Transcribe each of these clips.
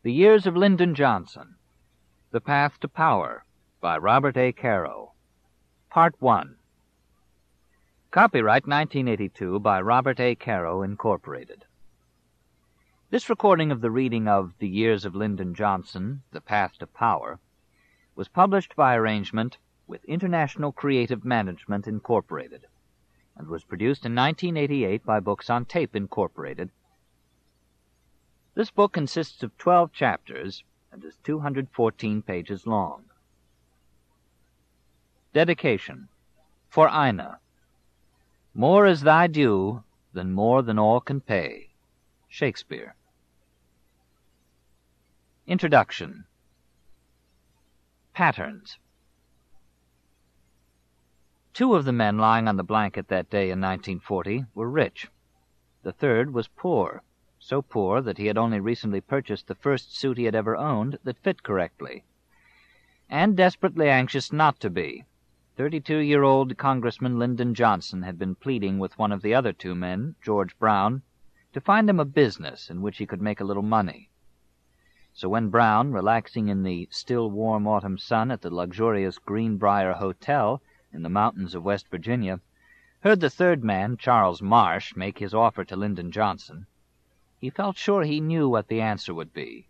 The Years of Lyndon Johnson, The Path to Power, by Robert A. Caro. Part 1. Copyright 1982 by Robert A. Caro, Incorporated. This recording of the reading of The Years of Lyndon Johnson, The Path to Power, was published by arrangement with International Creative Management, Incorporated, and was produced in 1988 by Books on Tape, Incorporated. This book consists of 12 chapters and is 214 pages long. Dedication. For Ina. More is thy due than more than all can pay. Shakespeare. Introduction. Patterns. Two of the men lying on the blanket that day in 1940 were rich. The third was poor, so poor that he had only recently purchased the first suit he had ever owned that fit correctly, and desperately anxious not to be. 32-year-old Congressman Lyndon Johnson had been pleading with one of the other two men, George Brown, to find him a business in which he could make a little money. So when Brown, relaxing in the still warm autumn sun at the luxurious Greenbrier Hotel in the mountains of West Virginia, heard the third man, Charles Marsh, make his offer to Lyndon Johnson, he felt sure he knew what the answer would be.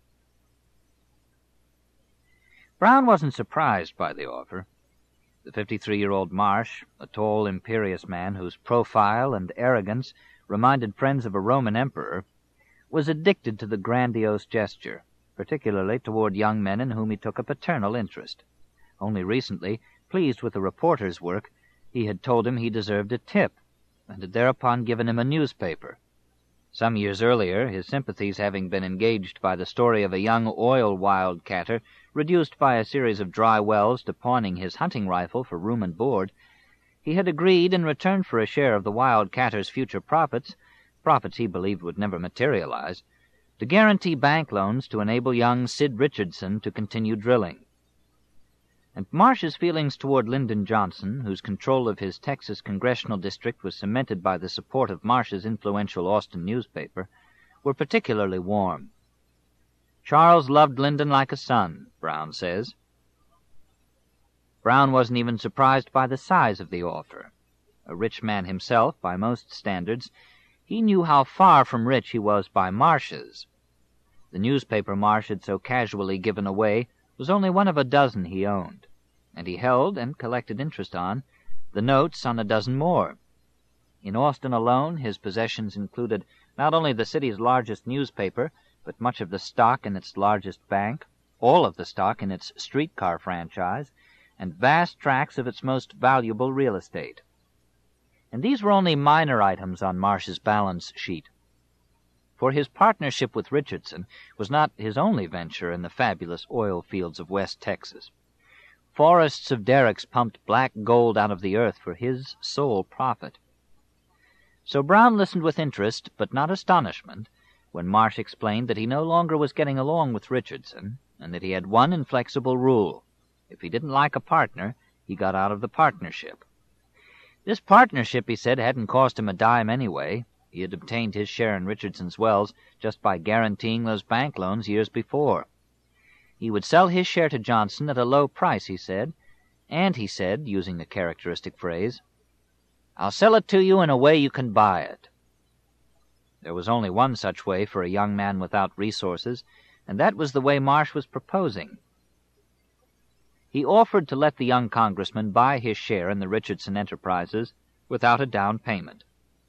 Brown wasn't surprised by the offer. The 53-year-old Marsh, a tall, imperious man whose profile and arrogance reminded friends of a Roman emperor, was addicted to the grandiose gesture, particularly toward young men in whom he took a paternal interest. Only recently, pleased with a reporter's work, he had told him he deserved a tip, and had thereupon given him a newspaper. Some years earlier, his sympathies having been engaged by the story of a young oil wildcatter reduced by a series of dry wells to pawning his hunting rifle for room and board, he had agreed, in return for a share of the wildcatter's future profits he believed would never materialize, to guarantee bank loans to enable young Sid Richardson to continue drilling. And Marsh's feelings toward Lyndon Johnson, whose control of his Texas congressional district was cemented by the support of Marsh's influential Austin newspaper, were particularly warm. Charles loved Lyndon like a son, Brown says. Brown wasn't even surprised by the size of the offer. A rich man himself, by most standards, he knew how far from rich he was by Marsh's. The newspaper Marsh had so casually given away was only one of a dozen he owned, and he held and collected interest on the notes on a dozen more. In Austin alone, his possessions included not only the city's largest newspaper, but much of the stock in its largest bank, all of the stock in its streetcar franchise, and vast tracts of its most valuable real estate. And these were only minor items on Marsh's balance sheet. For his partnership with Richardson was not his only venture in the fabulous oil fields of West Texas. Forests of derricks pumped black gold out of the earth for his sole profit. So Brown listened with interest, but not astonishment, when Marsh explained that he no longer was getting along with Richardson, and that he had one inflexible rule. If he didn't like a partner, he got out of the partnership. This partnership, he said, hadn't cost him a dime anyway. He had obtained his share in Richardson's wells just by guaranteeing those bank loans years before. He would sell his share to Johnson at a low price, he said, and he said, using a characteristic phrase, "I'll sell it to you in a way you can buy it." There was only one such way for a young man without resources, and that was the way Marsh was proposing. He offered to let the young congressman buy his share in the Richardson enterprises without a down payment.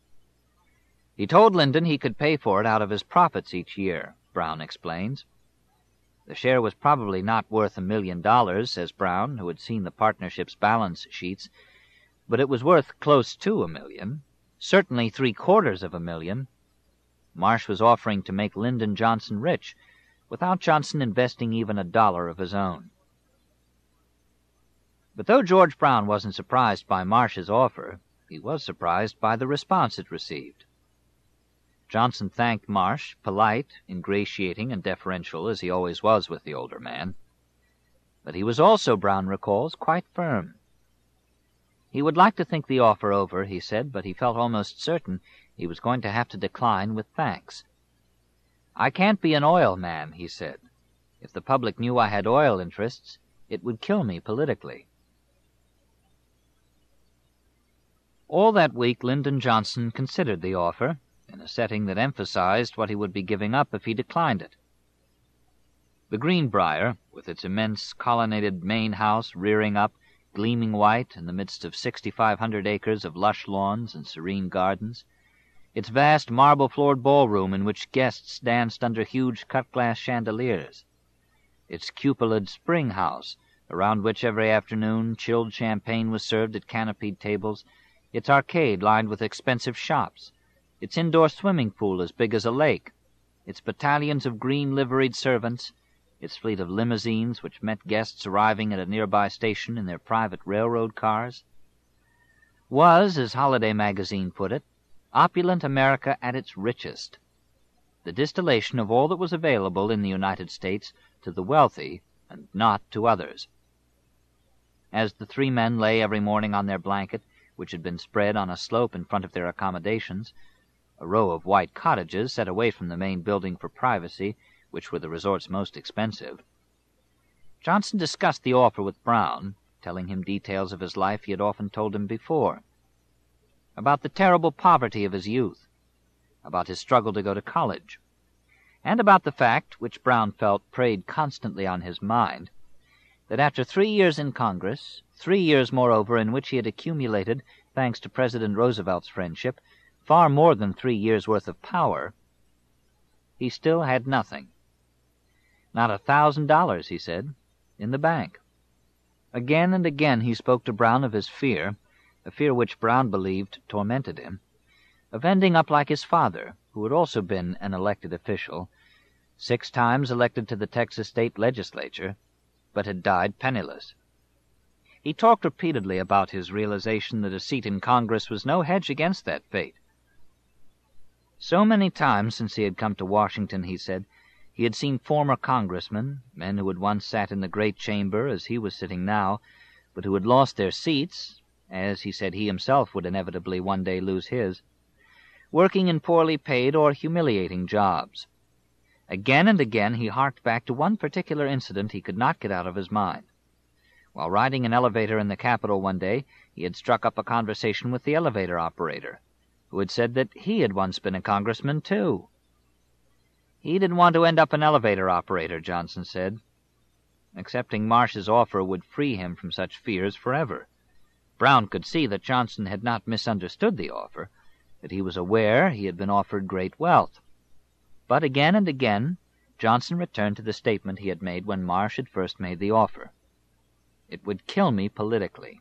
He told Lyndon he could pay for it out of his profits each year, Brown explains. The share was probably not worth $1 million, says Brown, who had seen the partnership's balance sheets, but it was worth close to $1 million, certainly $750,000. Marsh was offering to make Lyndon Johnson rich, without Johnson investing even $1 of his own. But though George Brown wasn't surprised by Marsh's offer, he was surprised by the response it received. Johnson thanked Marsh, polite, ingratiating, and deferential, as he always was with the older man. But he was also, Brown recalls, quite firm. He would like to think the offer over, he said, but he felt almost certain he was going to have to decline with thanks. "I can't be an oil man," he said. If the public knew I had oil interests, it would kill me politically. All that week Lyndon Johnson considered the offer, in a setting that emphasized what he would be giving up if he declined it. The Greenbrier, with its immense colonnaded main house rearing up, gleaming white in the midst of 6,500 acres of lush lawns and serene gardens, its vast marble-floored ballroom in which guests danced under huge cut-glass chandeliers, its cupolaed spring house, around which every afternoon chilled champagne was served at canopied tables, its arcade lined with expensive shops, its indoor swimming pool as big as a lake, its battalions of green-liveried servants, its fleet of limousines which met guests arriving at a nearby station in their private railroad cars, was, as Holiday magazine put it, opulent America at its richest, the distillation of all that was available in the United States to the wealthy and not to others. As the three men lay every morning on their blanket, which had been spread on a slope in front of their accommodations, a row of white cottages set away from the main building for privacy, which were the resort's most expensive, Johnson discussed the offer with Brown, telling him details of his life he had often told him before, about the terrible poverty of his youth, about his struggle to go to college, and about the fact, which Brown felt preyed constantly on his mind, that after 3 years in Congress, 3 years, moreover, in which he had accumulated, thanks to President Roosevelt's friendship, far more than 3 years' worth of power, he still had nothing. Not $1,000, he said, in the bank. Again and again he spoke to Brown of his fear, a fear which Brown believed tormented him, of ending up like his father, who had also been an elected official, 6 times elected to the Texas state legislature, but had died penniless. He talked repeatedly about his realization that a seat in Congress was no hedge against that fate. So many times since he had come to Washington, he said, he had seen former congressmen, men who had once sat in the great chamber as he was sitting now, but who had lost their seats, as he said he himself would inevitably one day lose his, working in poorly paid or humiliating jobs. Again and again he harked back to one particular incident he could not get out of his mind. While riding an elevator in the Capitol one day, he had struck up a conversation with the elevator operator, who had said that he had once been a congressman, too. He didn't want to end up an elevator operator, Johnson said. Accepting Marsh's offer would free him from such fears forever. Brown could see that Johnson had not misunderstood the offer, that he was aware he had been offered great wealth. But again and again Johnson returned to the statement he had made when Marsh had first made the offer. It would kill me politically.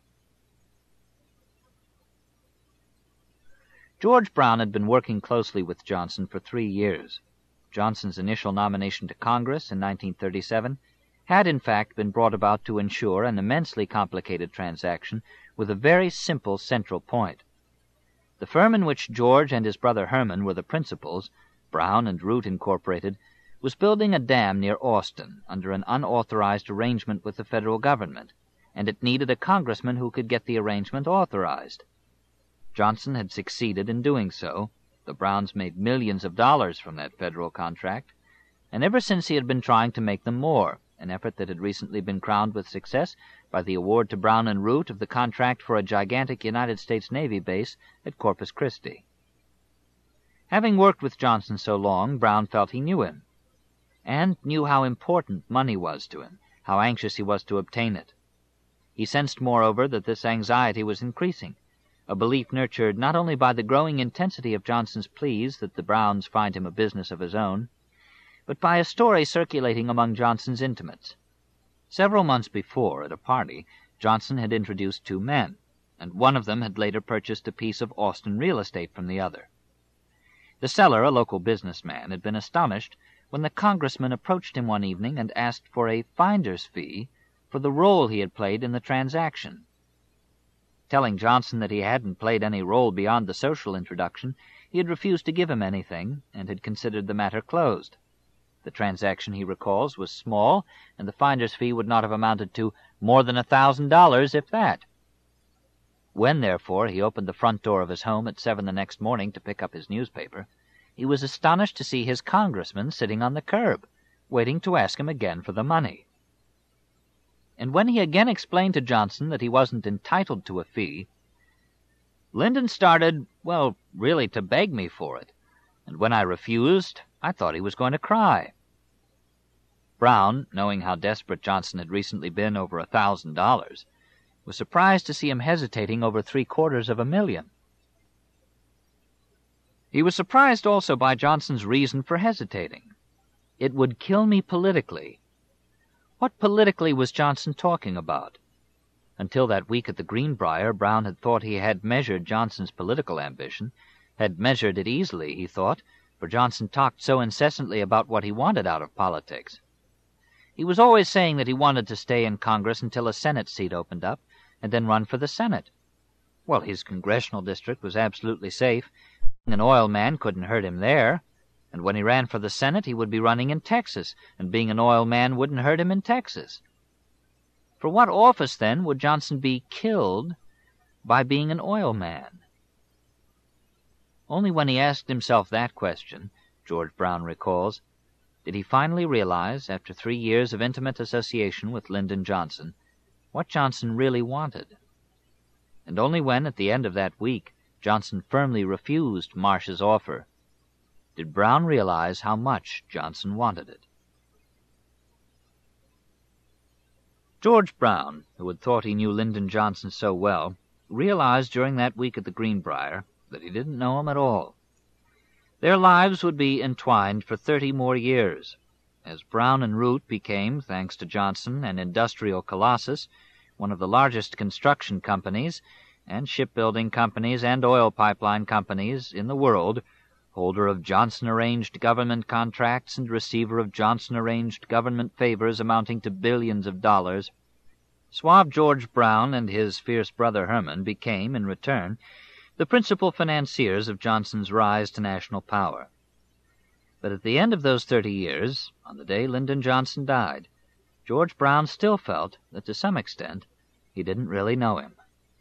George Brown had been working closely with Johnson for 3 years. Johnson's initial nomination to Congress in 1937 had in fact been brought about to ensure an immensely complicated transaction with a very simple central point. The firm in which George and his brother Herman were the principals, Brown and Root Incorporated, was building a dam near Austin under an unauthorized arrangement with the federal government, and it needed a congressman who could get the arrangement authorized. Johnson had succeeded in doing so. The Browns made millions of dollars from that federal contract, and ever since he had been trying to make them more, an effort that had recently been crowned with success by the award to Brown and Root of the contract for a gigantic United States Navy base at Corpus Christi. Having worked with Johnson so long, Brown felt he knew him, and knew how important money was to him, how anxious he was to obtain it. He sensed, moreover, that this anxiety was increasing, a belief nurtured not only by the growing intensity of Johnson's pleas that the Browns find him a business of his own, but by a story circulating among Johnson's intimates. Several months before, at a party, Johnson had introduced 2 men, and one of them had later purchased a piece of Austin real estate from the other. The seller, a local businessman, had been astonished when the congressman approached him one evening and asked for a finder's fee for the role he had played in the transaction. Telling Johnson that he hadn't played any role beyond the social introduction, he had refused to give him anything, and had considered the matter closed. The transaction, he recalls, was small, and the finder's fee would not have amounted to more than $1,000, if that. When, therefore, he opened the front door of his home at 7 the next morning to pick up his newspaper, he was astonished to see his congressman sitting on the curb, waiting to ask him again for the money. And when he again explained to Johnson that he wasn't entitled to a fee, Lyndon started, well, really to beg me for it, and when I refused, I thought he was going to cry. Brown, knowing how desperate Johnson had recently been over $1,000, was surprised to see him hesitating over $750,000. He was surprised also by Johnson's reason for hesitating. It would kill me politically. What politically was Johnson talking about? Until that week at the Greenbrier, Brown had thought he had measured Johnson's political ambition, had measured it easily, he thought, for Johnson talked so incessantly about what he wanted out of politics. He was always saying that he wanted to stay in Congress until a Senate seat opened up, and then run for the Senate. Well, his congressional district was absolutely safe. An oil man couldn't hurt him there, and when he ran for the Senate, he would be running in Texas, and being an oil man wouldn't hurt him in Texas. For what office, then, would Johnson be killed by being an oil man? Only when he asked himself that question, George Brown recalls, did he finally realize, after 3 years of intimate association with Lyndon Johnson, what Johnson really wanted. And only when, at the end of that week, Johnson firmly refused Marsh's offer, did Brown realize how much Johnson wanted it. George Brown, who had thought he knew Lyndon Johnson so well, realized during that week at the Greenbrier that he didn't know him at all. Their lives would be entwined for 30 more years, as Brown and Root became, thanks to Johnson, an industrial colossus, one of the largest construction companies and shipbuilding companies and oil pipeline companies in the world, holder of Johnson-arranged government contracts and receiver of Johnson-arranged government favors amounting to billions of dollars. Suave George Brown and his fierce brother Herman became, in return, the principal financiers of Johnson's rise to national power. But at the end of those 30 years, on the day Lyndon Johnson died, George Brown still felt that, to some extent, he didn't really know him.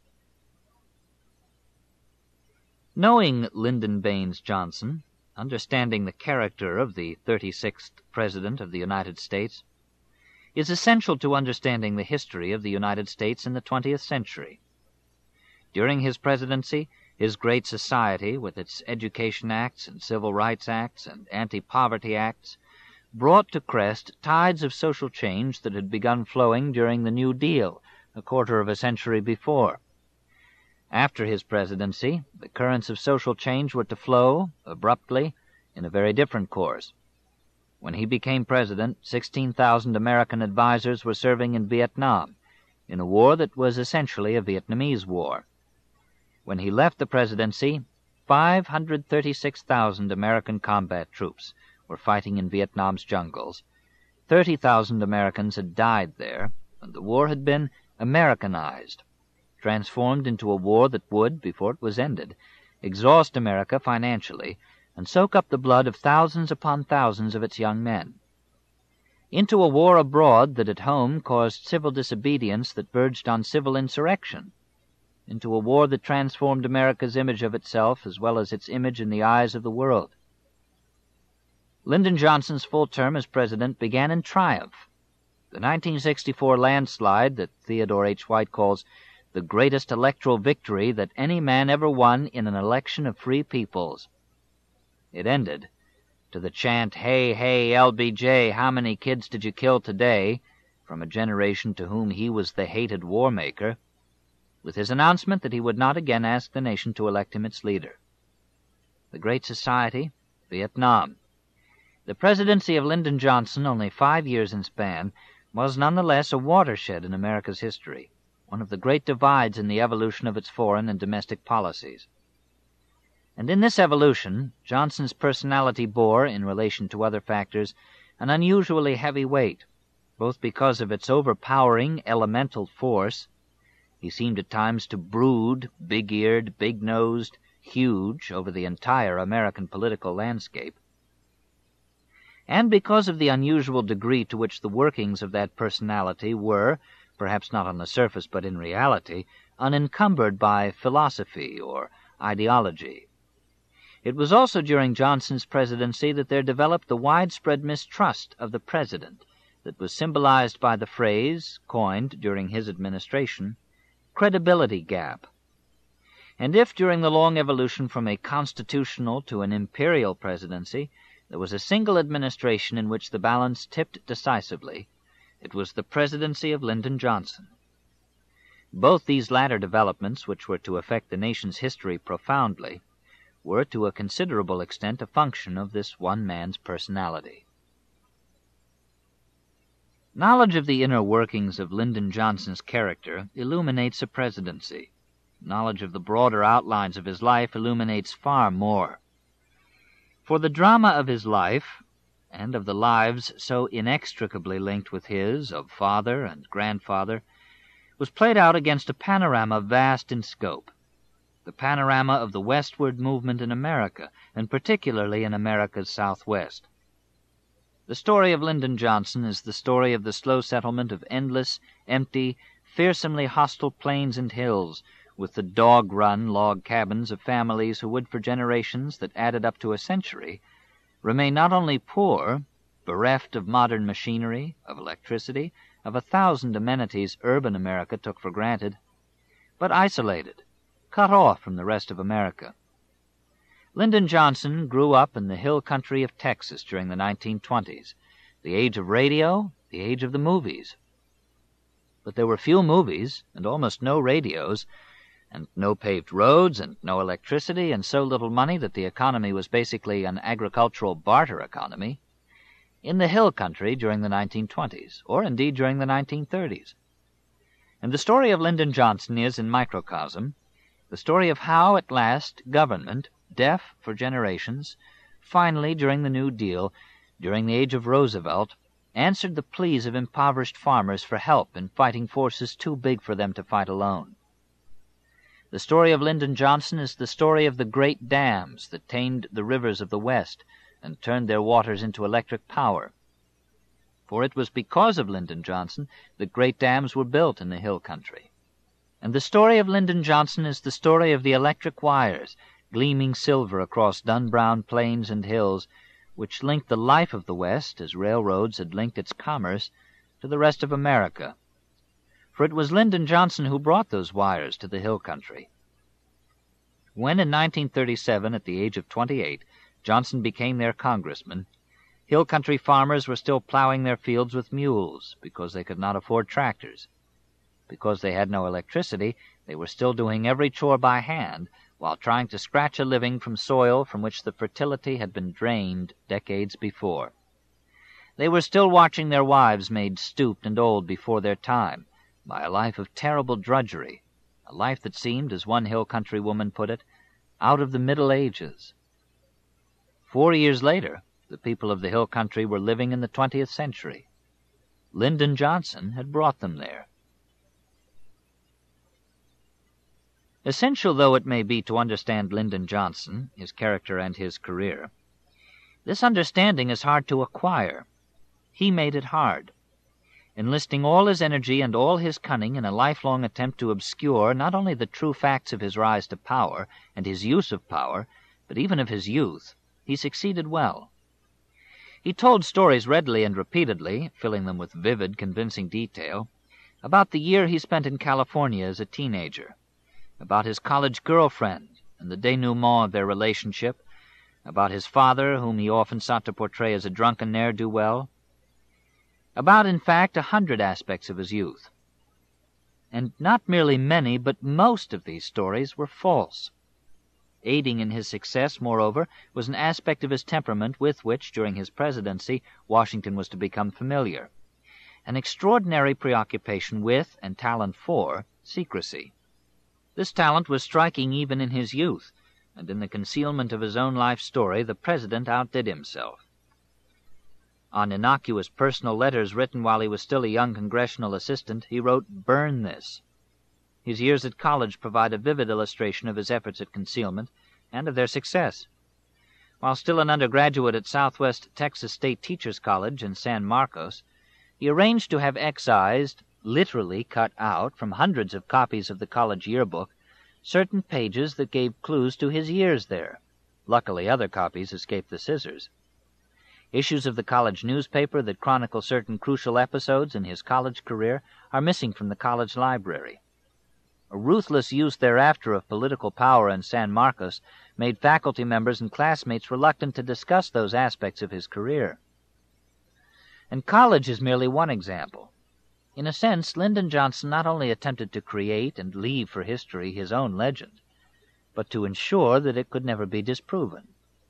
Knowing Lyndon Baines Johnson, understanding the character of the 36th President of the United States, is essential to understanding the history of the United States in the 20th century. During his presidency, his great society, with its Education Acts and Civil Rights Acts and Anti-Poverty Acts, brought to crest tides of social change that had begun flowing during the New Deal a quarter of a century before. After his presidency, the currents of social change were to flow, abruptly, in a very different course. When he became president, 16,000 American advisors were serving in Vietnam, in a war that was essentially a Vietnamese war. When he left the presidency, 536,000 American combat troops were fighting in Vietnam's jungles. 30,000 Americans had died there, and the war had been Americanized, transformed into a war that would, before it was ended, exhaust America financially and soak up the blood of thousands upon thousands of its young men. Into a war abroad that at home caused civil disobedience that verged on civil insurrection. Into a war that transformed America's image of itself as well as its image in the eyes of the world. Lyndon Johnson's full term as president began in triumph. The 1964 landslide that Theodore H. White calls the greatest electoral victory that any man ever won in an election of free peoples. It ended, to the chant, "Hey, hey, LBJ, how many kids did you kill today?" from a generation to whom he was the hated war maker, with his announcement that he would not again ask the nation to elect him its leader. The Great Society, Vietnam. The presidency of Lyndon Johnson, only 5 years in span, was nonetheless a watershed in America's history, one of the great divides in the evolution of its foreign and domestic policies. And in this evolution, Johnson's personality bore, in relation to other factors, an unusually heavy weight, both because of its overpowering elemental force — he seemed at times to brood, big-eared, big-nosed, huge, over the entire American political landscape — and because of the unusual degree to which the workings of that personality were, perhaps not on the surface but in reality, unencumbered by philosophy or ideology. It was also during Johnson's presidency that there developed the widespread mistrust of the president that was symbolized by the phrase, coined during his administration, credibility gap. And if during the long evolution from a constitutional to an imperial presidency there was a single administration in which the balance tipped decisively, it was the presidency of Lyndon Johnson. Both these latter developments, which were to affect the nation's history profoundly, were to a considerable extent a function of this one man's personality. Knowledge of the inner workings of Lyndon Johnson's character illuminates a presidency. Knowledge of the broader outlines of his life illuminates far more. For the drama of his life, and of the lives so inextricably linked with his, of father and grandfather, was played out against a panorama vast in scope, the panorama of the westward movement in America, and particularly in America's Southwest. The story of Lyndon Johnson is the story of the slow settlement of endless, empty, fearsomely hostile plains and hills, with the dog-run log cabins of families who would for generations that added up to a century remain not only poor, bereft of modern machinery, of electricity, of 1,000 amenities urban America took for granted, but isolated, cut off from the rest of America. Lyndon Johnson grew up in the hill country of Texas during the 1920s, the age of radio, the age of the movies. But there were few movies and almost no radios, and no paved roads and no electricity, and so little money that the economy was basically an agricultural barter economy, in the hill country during the 1920s, or indeed during the 1930s. And the story of Lyndon Johnson is, in microcosm, the story of how, at last, government, deaf for generations, finally, during the New Deal, during the age of Roosevelt, answered the pleas of impoverished farmers for help in fighting forces too big for them to fight alone. The story of Lyndon Johnson is the story of the great dams that tamed the rivers of the West and turned their waters into electric power. For it was because of Lyndon Johnson that great dams were built in the hill country. And the story of Lyndon Johnson is the story of the electric wires, gleaming silver across dun-brown plains and hills, which linked the life of the West, as railroads had linked its commerce, to the rest of America. For it was Lyndon Johnson who brought those wires to the hill country. When in 1937, at the age of 28, Johnson became their congressman, hill country farmers were still plowing their fields with mules because they could not afford tractors. Because they had no electricity, they were still doing every chore by hand while trying to scratch a living from soil from which the fertility had been drained decades before. They were still watching their wives made stooped and old before their time by a life of terrible drudgery, a life that seemed, as one hill country woman put it, out of the Middle Ages. 4 years later, the people of the hill country were living in the 20th century. Lyndon Johnson had brought them there. Essential though it may be to understand Lyndon Johnson, his character and his career, this understanding is hard to acquire. He made it hard. Enlisting all his energy and all his cunning in a lifelong attempt to obscure not only the true facts of his rise to power and his use of power, but even of his youth, he succeeded well. He told stories readily and repeatedly, filling them with vivid, convincing detail, about the year he spent in California as a teenager, about his college girlfriend and the denouement of their relationship, about his father, whom he often sought to portray as a drunken ne'er-do-well, about, in fact, 100 aspects of his youth. And not merely many, but most of these stories were false. Aiding in his success, moreover, was an aspect of his temperament with which, during his presidency, Washington was to become familiar, an extraordinary preoccupation with, and talent for, secrecy. This talent was striking even in his youth, and in the concealment of his own life story the president outdid himself. On innocuous personal letters written while he was still a young congressional assistant, he wrote, "Burn this." His years at college provide a vivid illustration of his efforts at concealment and of their success. While still an undergraduate at Southwest Texas State Teachers College in San Marcos, he arranged to have excised, literally cut out, from hundreds of copies of the college yearbook, certain pages that gave clues to his years there. Luckily, other copies escaped the scissors. Issues of the college newspaper that chronicle certain crucial episodes in his college career are missing from the college library. A ruthless use thereafter of political power in San Marcos made faculty members and classmates reluctant to discuss those aspects of his career. And college is merely one example. In a sense, Lyndon Johnson not only attempted to create and leave for history his own legend, but to ensure that it could never be disproven.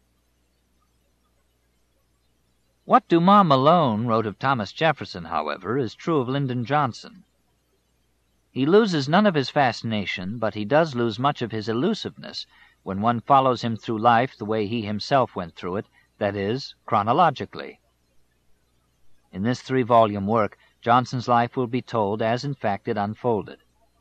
What Dumas Malone wrote of Thomas Jefferson, however, is true of Lyndon Johnson. He loses none of his fascination, but he does lose much of his elusiveness when one follows him through life the way he himself went through it, that is, chronologically. In this 3-volume work, Johnson's life will be told as in fact it unfolded.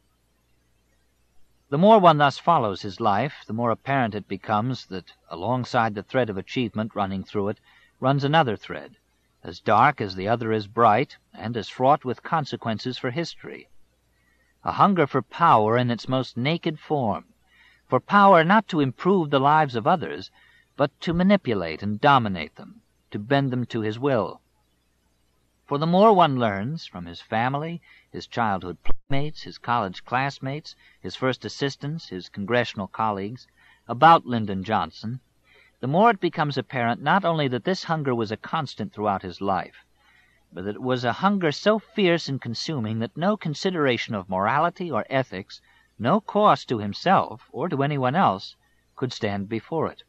The more one thus follows his life, the more apparent it becomes that, alongside the thread of achievement running through it, runs another thread, as dark as the other is bright, and as fraught with consequences for history. A hunger for power in its most naked form, for power not to improve the lives of others, but to manipulate and dominate them, to bend them to his will. For the more one learns from his family, his childhood playmates, his college classmates, his first assistants, his congressional colleagues, about Lyndon Johnson, the more it becomes apparent not only that this hunger was a constant throughout his life, but that it was a hunger so fierce and consuming that no consideration of morality or ethics, no cost to himself or to anyone else, could stand before it.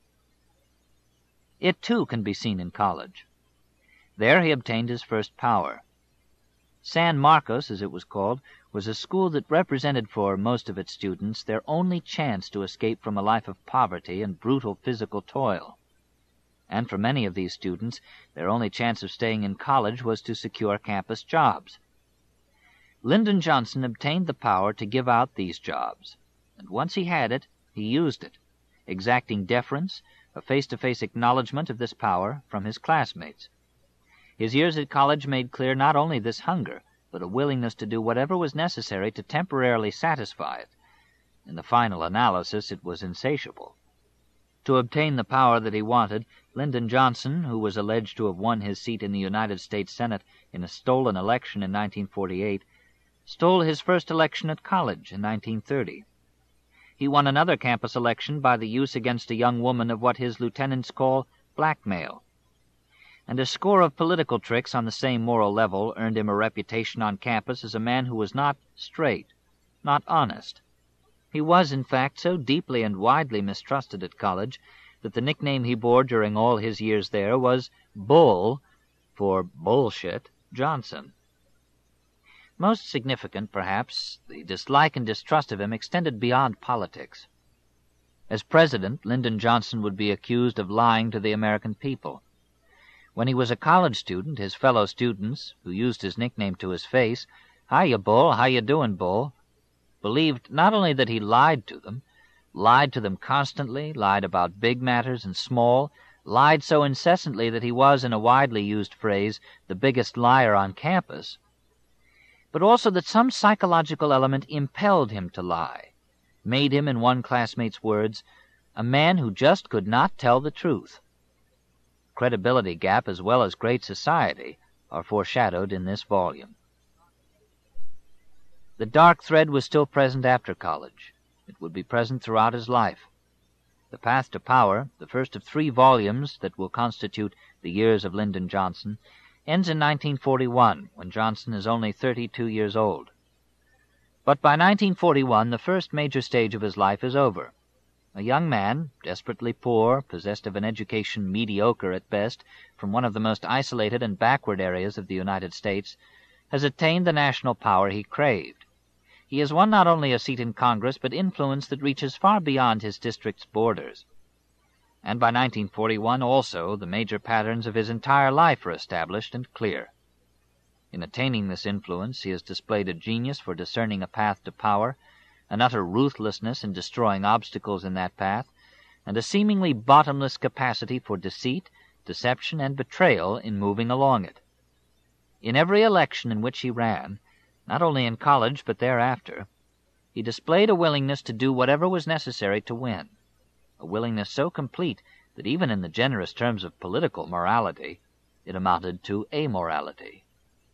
It, too, can be seen in college. There he obtained his first power. San Marcos, as it was called, was a school that represented for most of its students their only chance to escape from a life of poverty and brutal physical toil. And for many of these students, their only chance of staying in college was to secure campus jobs. Lyndon Johnson obtained the power to give out these jobs, and once he had it, he used it, exacting deference, a face-to-face acknowledgment of this power from his classmates. His years at college made clear not only this hunger, but a willingness to do whatever was necessary to temporarily satisfy it. In the final analysis, it was insatiable. To obtain the power that he wanted, Lyndon Johnson, who was alleged to have won his seat in the United States Senate in a stolen election in 1948, stole his first election at college in 1930. He won another campus election by the use against a young woman of what his lieutenants call blackmail. And a score of political tricks on the same moral level earned him a reputation on campus as a man who was not straight, not honest. He was, in fact, so deeply and widely mistrusted at college that the nickname he bore during all his years there was Bull, for bullshit, Johnson. Most significant, perhaps, the dislike and distrust of him extended beyond politics. As president, Lyndon Johnson would be accused of lying to the American people. When he was a college student, his fellow students, who used his nickname to his face, "Hiya, Bull, how you doing, Bull?" believed not only that he lied to them constantly, lied about big matters and small, lied so incessantly that he was, in a widely used phrase, the biggest liar on campus, but also that some psychological element impelled him to lie, made him, in one classmate's words, a man who just could not tell the truth. Credibility gap as well as great society are foreshadowed in this volume. The dark thread was still present after college. It would be present throughout his life. The Path to Power, the first of 3 volumes that will constitute the years of Lyndon Johnson, ends in 1941, when Johnson is only 32 years old. But by 1941, the first major stage of his life is over. A young man, desperately poor, possessed of an education mediocre at best, from one of the most isolated and backward areas of the United States, has attained the national power he craved. He has won not only a seat in Congress, but influence that reaches far beyond his district's borders. And by 1941 also the major patterns of his entire life are established and clear. In attaining this influence, he has displayed a genius for discerning a path to power, an utter ruthlessness in destroying obstacles in that path, and a seemingly bottomless capacity for deceit, deception, and betrayal in moving along it. In every election in which he ran, not only in college but thereafter, he displayed a willingness to do whatever was necessary to win, a willingness so complete that even in the generous terms of political morality, it amounted to amorality.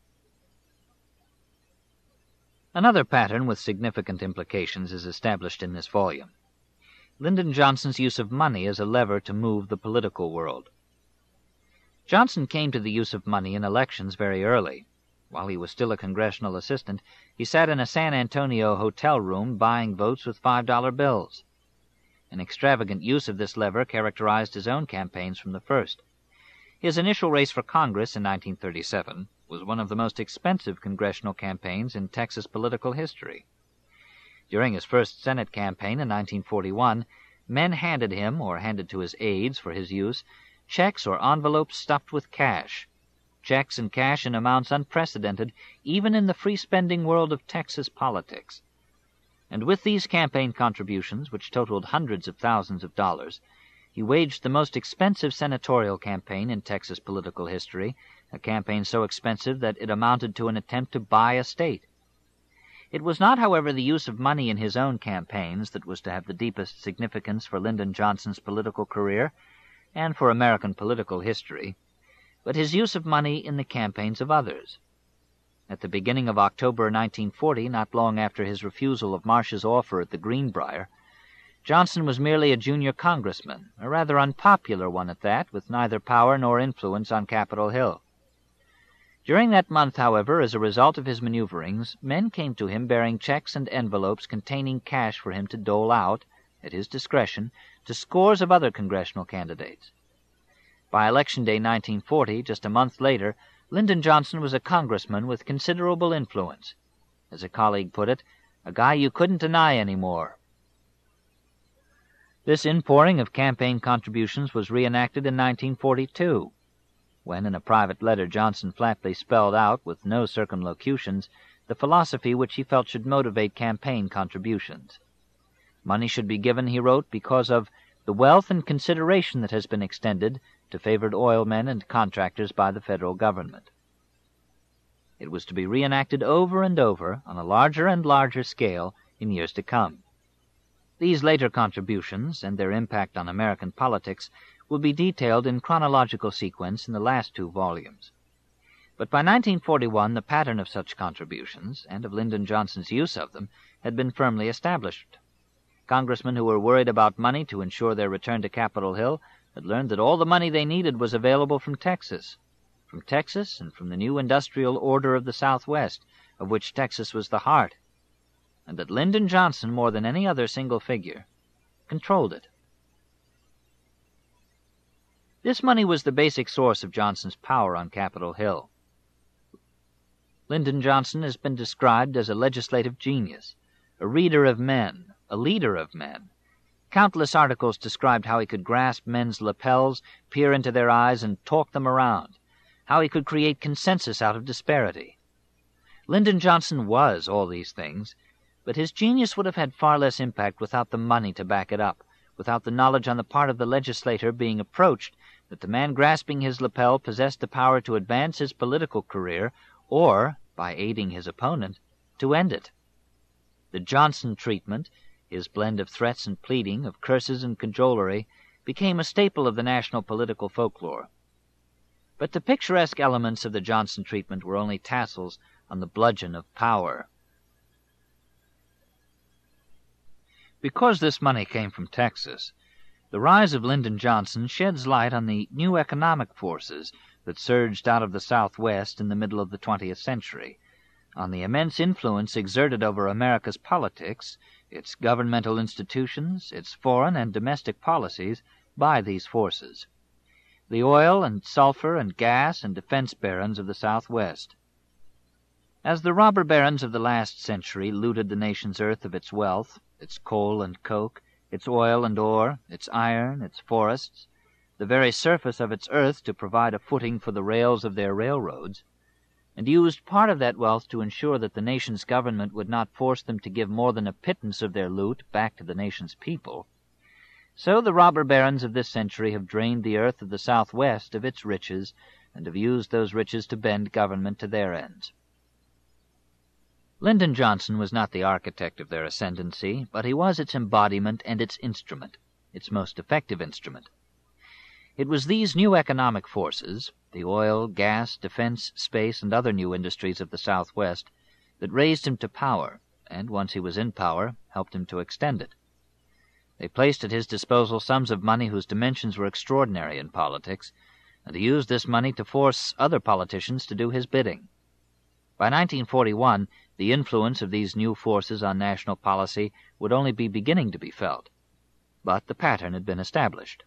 Another pattern with significant implications is established in this volume: Lyndon Johnson's use of money as a lever to move the political world. Johnson came to the use of money in elections very early. While he was still a congressional assistant, he sat in a San Antonio hotel room buying votes with $5 bills. An extravagant use of this lever characterized his own campaigns from the first. His initial race for Congress in 1937 was one of the most expensive congressional campaigns in Texas political history. During his first Senate campaign in 1941, men handed him, or handed to his aides for his use, checks or envelopes stuffed with cash, checks and cash in amounts unprecedented even in the free-spending world of Texas politics. And with these campaign contributions, which totaled hundreds of thousands of dollars, he waged the most expensive senatorial campaign in Texas political history, a campaign so expensive that it amounted to an attempt to buy a state. It was not, however, the use of money in his own campaigns that was to have the deepest significance for Lyndon Johnson's political career and for American political history, but his use of money in the campaigns of others. At the beginning of October 1940, not long after his refusal of Marsh's offer at the Greenbrier, Johnson was merely a junior congressman, a rather unpopular one at that, with neither power nor influence on Capitol Hill. During that month, however, as a result of his maneuverings, men came to him bearing checks and envelopes containing cash for him to dole out, at his discretion, to scores of other congressional candidates. By Election Day 1940, just a month later, Lyndon Johnson was a congressman with considerable influence. As a colleague put it, a guy you couldn't deny anymore. This inpouring of campaign contributions was reenacted in 1942, when in a private letter Johnson flatly spelled out, with no circumlocutions, the philosophy which he felt should motivate campaign contributions. Money should be given, he wrote, because of the wealth and consideration that has been extended to favored oil men and contractors by the federal government. It was to be reenacted over and over on a larger and larger scale in years to come. These later contributions and their impact on American politics will be detailed in chronological sequence in the last two volumes. But by 1941, the pattern of such contributions, and of Lyndon Johnson's use of them, had been firmly established. Congressmen who were worried about money to ensure their return to Capitol Hill had learned that all the money they needed was available from Texas and from the new industrial order of the Southwest, of which Texas was the heart, and that Lyndon Johnson, more than any other single figure, controlled it. This money was the basic source of Johnson's power on Capitol Hill. Lyndon Johnson has been described as a legislative genius, a reader of men, a leader of men. Countless articles described how he could grasp men's lapels, peer into their eyes, and talk them around, how he could create consensus out of disparity. Lyndon Johnson was all these things, but his genius would have had far less impact without the money to back it up, without the knowledge on the part of the legislator being approached that the man grasping his lapel possessed the power to advance his political career, or, by aiding his opponent, to end it. The Johnson treatment, his blend of threats and pleading, of curses and cajolery, became a staple of the national political folklore. But the picturesque elements of the Johnson treatment were only tassels on the bludgeon of power. Because this money came from Texas, the rise of Lyndon Johnson sheds light on the new economic forces that surged out of the Southwest in the middle of the 20th century, on the immense influence exerted over America's politics, its governmental institutions, its foreign and domestic policies, by these forces, the oil and sulfur and gas and defense barons of the Southwest. As the robber barons of the last century looted the nation's earth of its wealth, its coal and coke, its oil and ore, its iron, its forests, the very surface of its earth to provide a footing for the rails of their railroads, and used part of that wealth to ensure that the nation's government would not force them to give more than a pittance of their loot back to the nation's people, so the robber barons of this century have drained the earth of the Southwest of its riches and have used those riches to bend government to their ends. Lyndon Johnson was not the architect of their ascendancy, but he was its embodiment and its instrument. its most effective instrument. It was these new economic forces, the oil, gas, defense, space, and other new industries of the Southwest, that raised him to power, and once he was in power, helped him to extend it. They placed at his disposal sums of money whose dimensions were extraordinary in politics, and he used this money to force other politicians to do his bidding. By 1941, the influence of these new forces on national policy would only be beginning to be felt, but the pattern had been established.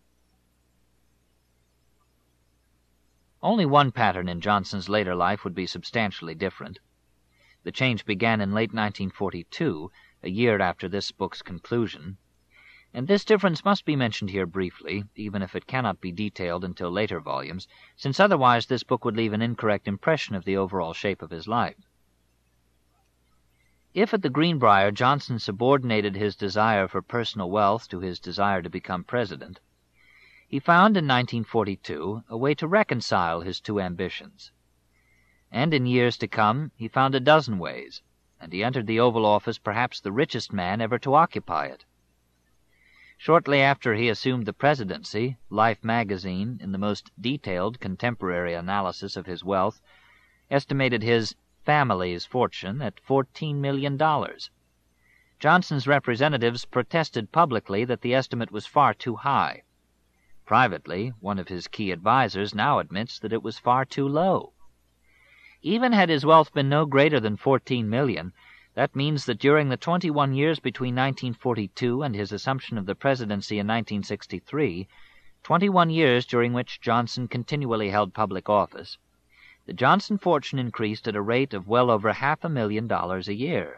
Only one pattern in Johnson's later life would be substantially different. The change began in late 1942, a year after this book's conclusion, and this difference must be mentioned here briefly, even if it cannot be detailed until later volumes, since otherwise this book would leave an incorrect impression of the overall shape of his life. If at the Greenbrier Johnson subordinated his desire for personal wealth to his desire to become president, he found in 1942 a way to reconcile his two ambitions. And in years to come he found a dozen ways, and he entered the Oval Office perhaps the richest man ever to occupy it. Shortly after he assumed the presidency, Life magazine, in the most detailed contemporary analysis of his wealth, estimated his family's fortune at $14 million. Johnson's representatives protested publicly that the estimate was far too high. Privately, one of his key advisers now admits that it was far too low. Even had his wealth been no greater than $14 million, that means that during the 21 years between 1942 and his assumption of the presidency in 1963, 21 years during which Johnson continually held public office, the Johnson fortune increased at a rate of well over $500,000 a year.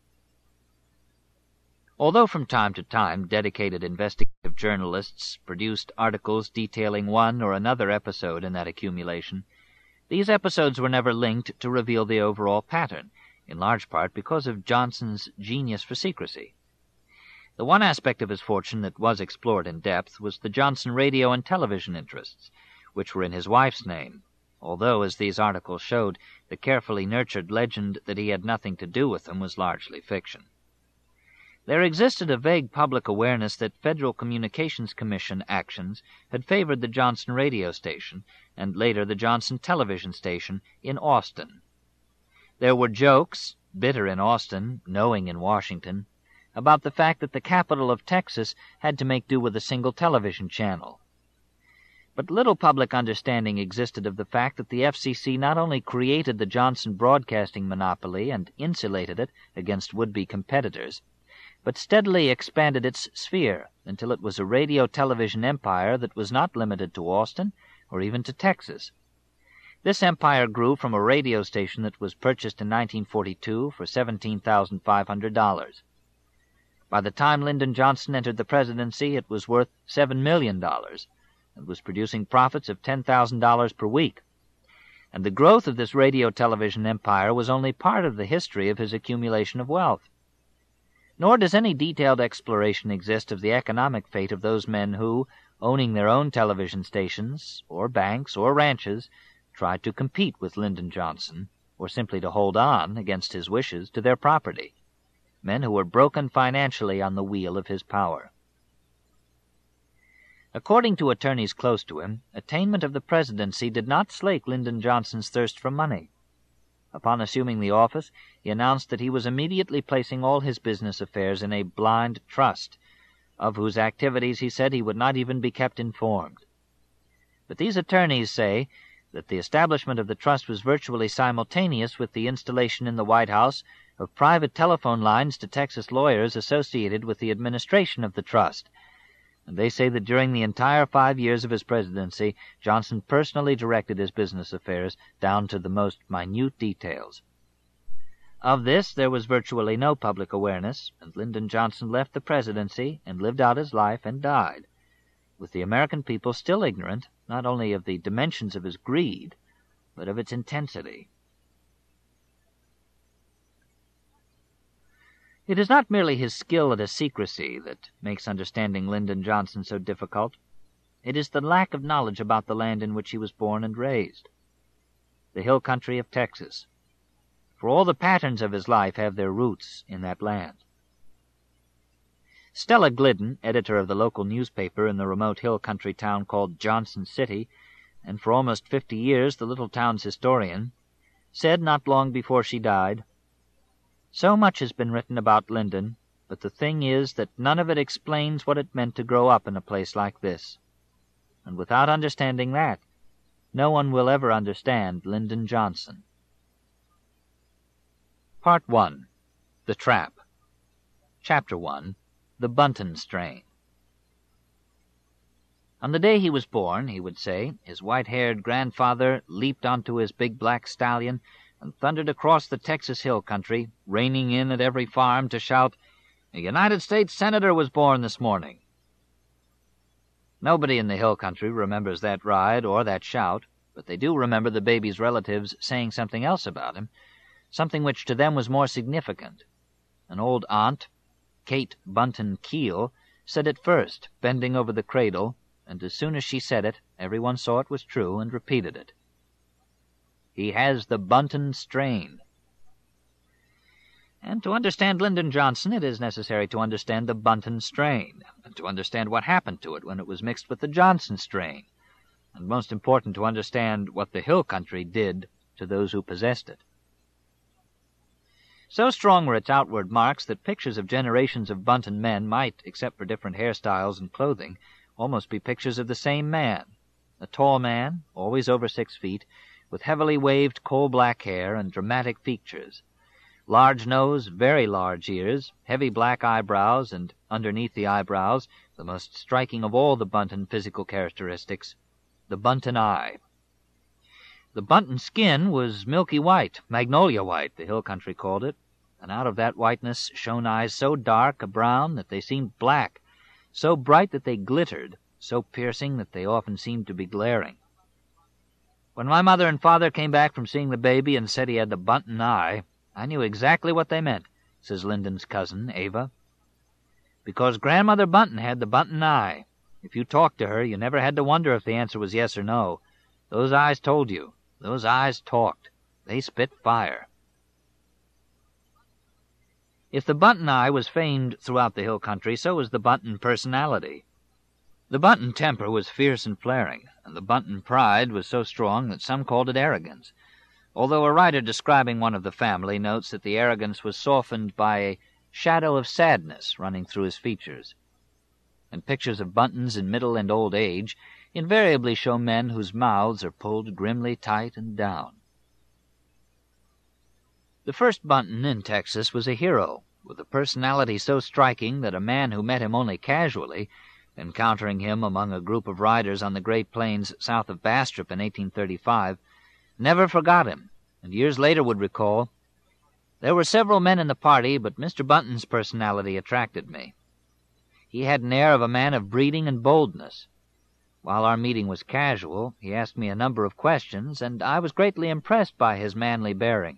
Although from time to time dedicated investigative journalists produced articles detailing one or another episode in that accumulation, these episodes were never linked to reveal the overall pattern, in large part because of Johnson's genius for secrecy. The one aspect of his fortune that was explored in depth was the Johnson radio and television interests, which were in his wife's name, although, as these articles showed, the carefully nurtured legend that he had nothing to do with them was largely fiction. There existed a vague public awareness that Federal Communications Commission actions had favored the Johnson radio station, and later the Johnson television station, in Austin. There were jokes, bitter in Austin, knowing in Washington, about the fact that the capital of Texas had to make do with a single television channel. But little public understanding existed of the fact that the FCC not only created the Johnson broadcasting monopoly and insulated it against would-be competitors, but steadily expanded its sphere until it was a radio-television empire that was not limited to Austin or even to Texas. This empire grew from a radio station that was purchased in 1942 for $17,500. By the time Lyndon Johnson entered the presidency, it was worth $7 million and was producing profits of $10,000 per week. And the growth of this radio-television empire was only part of the history of his accumulation of wealth. Nor does any detailed exploration exist of the economic fate of those men who, owning their own television stations, or banks, or ranches, tried to compete with Lyndon Johnson, or simply to hold on, against his wishes, to their property, men who were broken financially on the wheel of his power. According to attorneys close to him, attainment of the presidency did not slake Lyndon Johnson's thirst for money. Upon assuming the office, he announced that he was immediately placing all his business affairs in a blind trust, of whose activities he said he would not even be kept informed. But these attorneys say that the establishment of the trust was virtually simultaneous with the installation in the White House of private telephone lines to Texas lawyers associated with the administration of the trust, and they say that during the entire 5 years of his presidency, Johnson personally directed his business affairs down to the most minute details. Of this there was virtually no public awareness, and Lyndon Johnson left the presidency and lived out his life and died, with the American people still ignorant not only of the dimensions of his greed, but of its intensity. It is not merely his skill at a secrecy that makes understanding Lyndon Johnson so difficult. It is the lack of knowledge about the land in which he was born and raised, the hill country of Texas, for all the patterns of his life have their roots in that land. Stella Glidden, editor of the local newspaper in the remote hill country town called Johnson City, and for almost 50 years the little town's historian, said not long before she died, "So much has been written about Linden, but the thing is that none of it explains what it meant to grow up in a place like this. And without understanding that, no one will ever understand Lyndon Johnson." Part 1. The Trap. Chapter 1. The Bunton Strain. On the day he was born, he would say, his white-haired grandfather leaped onto his big black stallion and thundered across the Texas hill country, reining in at every farm to shout, "A United States Senator was born this morning." Nobody in the hill country remembers that ride or that shout, but they do remember the baby's relatives saying something else about him, something which to them was more significant. An old aunt, Kate Bunton Keel, said it first, bending over the cradle, and as soon as she said it, everyone saw it was true and repeated it. "He has the Bunton strain." And to understand Lyndon Johnson, it is necessary to understand the Bunton strain, and to understand what happened to it when it was mixed with the Johnson strain, and most important, to understand what the hill country did to those who possessed it. So strong were its outward marks that pictures of generations of Bunton men might, except for different hairstyles and clothing, almost be pictures of the same man, a tall man, always over 6 feet, with heavily waved coal-black hair and dramatic features, large nose, very large ears, heavy black eyebrows, and underneath the eyebrows, the most striking of all the Bunton physical characteristics, the Bunton eye. The Bunton skin was milky white, magnolia white, the hill country called it, and out of that whiteness shone eyes so dark a brown that they seemed black, so bright that they glittered, so piercing that they often seemed to be glaring. When my mother and father came back from seeing the baby and said he had the Bunton eye, I knew exactly what they meant, says Lyndon's cousin, Ava. Because Grandmother Bunton had the Bunton eye. If you talked to her, you never had to wonder if the answer was yes or no. Those eyes told you. Those eyes talked. They spit fire. If the Bunton eye was famed throughout the hill country, so was the Bunton personality. The Bunton temper was fierce and flaring, and the Bunton pride was so strong that some called it arrogance, although a writer describing one of the family notes that the arrogance was softened by a shadow of sadness running through his features. And pictures of Buntons in middle and old age invariably show men whose mouths are pulled grimly tight and down. The first Bunton in Texas was a hero, with a personality so striking that a man who met him only casually, encountering him among a group of riders on the Great Plains south of Bastrop in 1835, never forgot him, and years later would recall, "There were several men in the party, but Mr. Bunton's personality attracted me. He had an air of a man of breeding and boldness. While our meeting was casual, he asked me a number of questions, and I was greatly impressed by his manly bearing."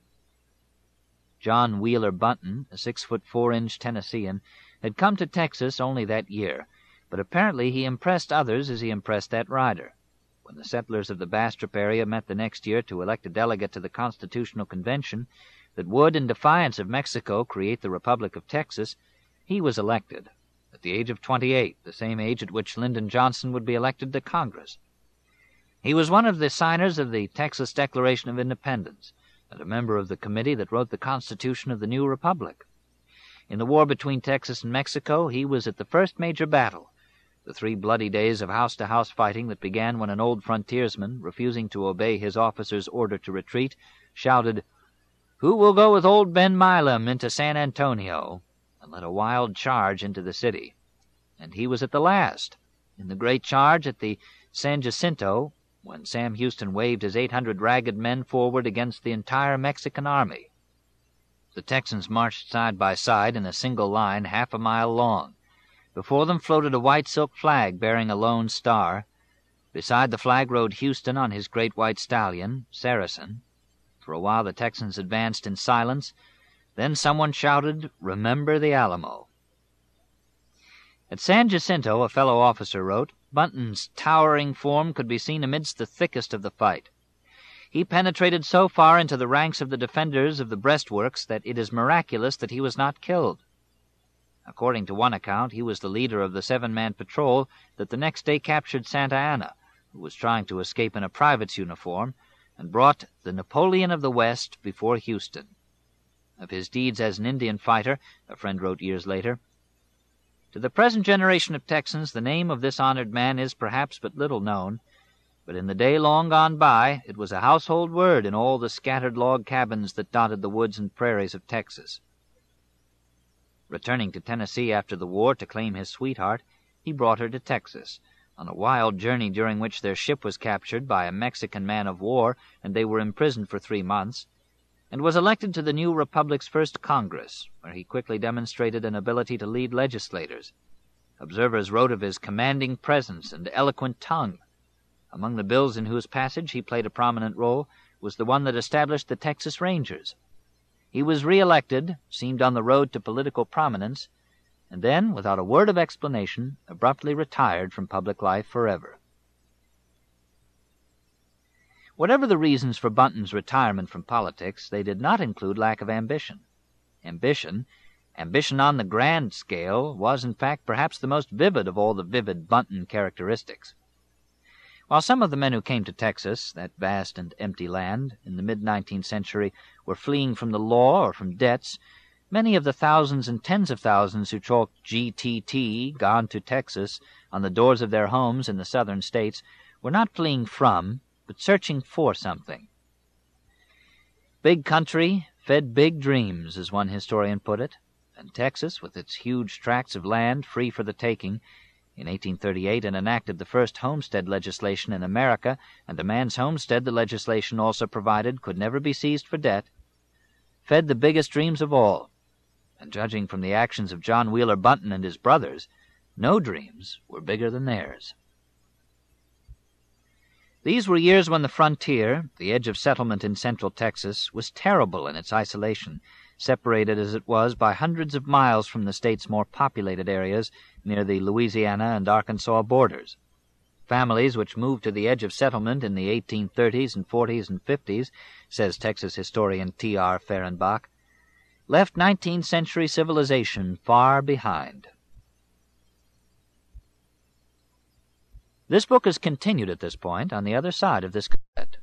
John Wheeler Bunton, a 6'4" Tennessean, had come to Texas only that year, but apparently he impressed others as he impressed that rider. When the settlers of the Bastrop area met the next year to elect a delegate to the Constitutional Convention that would, in defiance of Mexico, create the Republic of Texas, he was elected, at the age of 28, the same age at which Lyndon Johnson would be elected to Congress. He was one of the signers of the Texas Declaration of Independence, and a member of the committee that wrote the Constitution of the new Republic. In the war between Texas and Mexico, he was at the first major battle, the 3 bloody days of house-to-house fighting that began when an old frontiersman, refusing to obey his officer's order to retreat, shouted, "Who will go with old Ben Milam into San Antonio?" and led a wild charge into the city. And he was at the last, in the great charge at the San Jacinto, when Sam Houston waved his 800 ragged men forward against the entire Mexican army. The Texans marched side by side in a single line 1/2 mile long. Before them floated a white silk flag bearing a lone star. Beside the flag rode Houston on his great white stallion, Saracen. For a while the Texans advanced in silence. Then someone shouted, "Remember the Alamo." At San Jacinto, a fellow officer wrote, Bunton's towering form could be seen amidst the thickest of the fight. He penetrated so far into the ranks of the defenders of the breastworks that it is miraculous that he was not killed. According to one account, he was the leader of the 7-man patrol that the next day captured Santa Anna, who was trying to escape in a private's uniform, and brought the Napoleon of the West before Houston. Of his deeds as an Indian fighter, a friend wrote years later, "To the present generation of Texans, the name of this honored man is perhaps but little known, but in the day long gone by it was a household word in all the scattered log cabins that dotted the woods and prairies of Texas." Returning to Tennessee after the war to claim his sweetheart, he brought her to Texas, on a wild journey during which their ship was captured by a Mexican man of war and they were imprisoned for 3 months, and was elected to the new republic's first Congress, where he quickly demonstrated an ability to lead legislators. Observers wrote of his commanding presence and eloquent tongue. Among the bills in whose passage he played a prominent role was the one that established the Texas Rangers. He was re-elected, seemed on the road to political prominence, and then, without a word of explanation, abruptly retired from public life forever. Whatever the reasons for Bunton's retirement from politics, they did not include lack of ambition. Ambition on the grand scale, was in fact perhaps the most vivid of all the vivid Bunton characteristics. While some of the men who came to Texas, that vast and empty land, in the mid-19th century were fleeing from the law or from debts, many of the thousands and tens of thousands who chalked GTT, Gone to Texas, on the doors of their homes in the southern states were not fleeing from, but searching for something. Big country fed big dreams, as one historian put it, and Texas, with its huge tracts of land free for the taking, in 1838 it enacted the first homestead legislation in America, and a man's homestead, the legislation also provided, could never be seized for debt, fed the biggest dreams of all, and judging from the actions of John Wheeler Bunton and his brothers, no dreams were bigger than theirs. These were years when the frontier, the edge of settlement in central Texas, was terrible in its isolation, separated as it was by hundreds of miles from the state's more populated areas near the Louisiana and Arkansas borders. Families which moved to the edge of settlement in the 1830s and 40s and 50s, says Texas historian T.R. Fehrenbach, left 19th century civilization far behind. This book is continued at this point on the other side of this cassette.